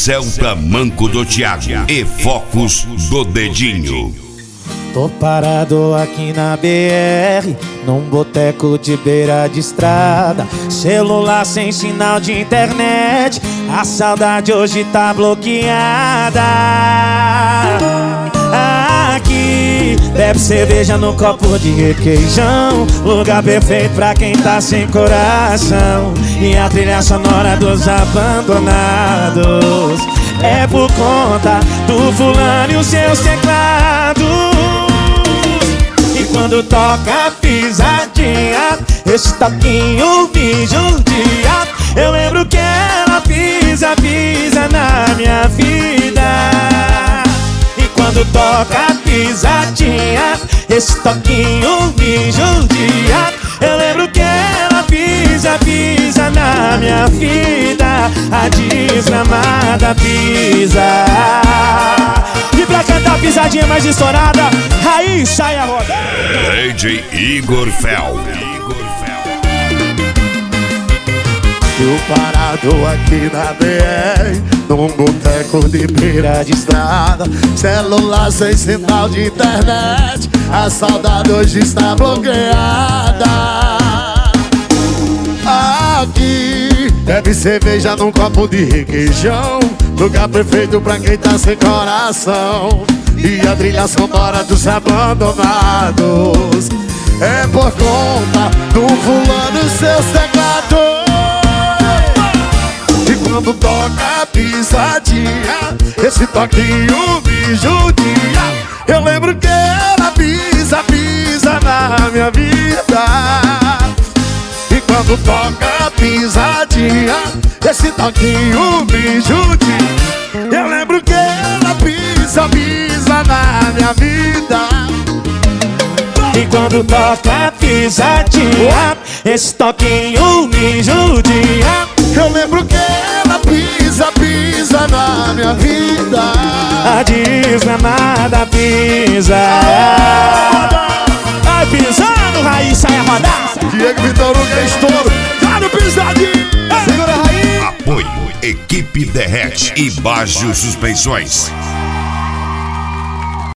Céu Tamanco do Thiago e Focos do Dedinho. Tô parado aqui na BR, num boteco de beira de estrada. Celular sem sinal de internet, a saudade hoje tá bloqueada. Aqui, bebe cerveja no copo de requeijão, lugar perfeito pra quem tá sem coração. E a trilha sonora dos abandonados é por conta do fulano e os seus teclados. E quando toca a pisadinha, esse toquinho me judia. Eu lembro que ela pisa na minha vida. E quando toca a pisadinha, esse toquinho me judia. Eu lembro que ela pisa na minha vida. A desgramada pisa. E pra cantar a pisadinha mais estourada, aí sai a roda. DJ Igor Fel. Eu parado aqui na BR, num boteco de beira de estrada. Celular sem sinal de internet, a saudade hoje está bloqueada. Aqui, bebe cerveja num copo de requeijão, lugar perfeito pra quem tá sem coração. E a trilha sonora dos abandonados é por conta do fulano e seus teclados. E quando toca a pisadinha, esse toquinho me judia. Eu lembro que ela pisa na minha vida. E quando toca a pisadinha, esse toquinho me judia. Eu lembro que ela pisa na minha vida. E quando toca a pisadinha, esse toquinho me judia. Eu lembro que ela pisa na minha vida. A desgramada pisa. Vai pisando, Raiz, sai a rodar. Diego Vitor Hugo é estouro. Tá no pisadinho. Segura, Raiz. Apoio Equipe Derrete e Bajo Suspensões.